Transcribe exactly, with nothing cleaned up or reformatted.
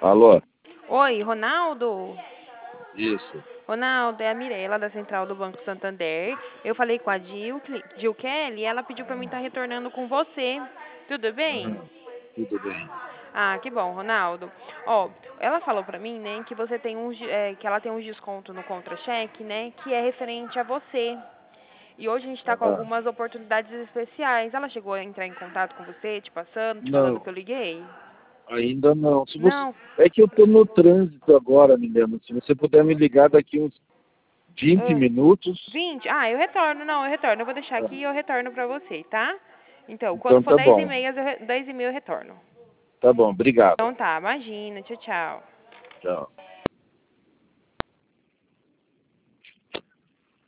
Alô? Oi, Ronaldo? Isso. Ronaldo, é a Mirella da Central do Banco Santander. Eu falei com a Gil, Gil Kelly e ela pediu para mim estar retornando com você. Tudo bem? Uhum. Tudo bem. Ah, que bom, Ronaldo. Ó, ela falou para mim, né, que você tem um, é, que ela tem um desconto no contra-cheque, né, que é referente a você. E hoje a gente está com Ah, algumas oportunidades especiais. Ela chegou a entrar em contato com você, te passando, te falando não, que eu liguei? ainda não. Se você... Não. É que eu estou no trânsito agora, Milena. Se você puder me ligar daqui uns vinte Ah, minutos. vinte? Ah, eu retorno, não, eu retorno. Eu vou deixar Ah, aqui e eu retorno pra você, tá? Então, quando então for tá dez e bom. meia, eu, re- dez e meia eu retorno. Tá bom, obrigado. Então tá, imagina, tchau, tchau. Tchau.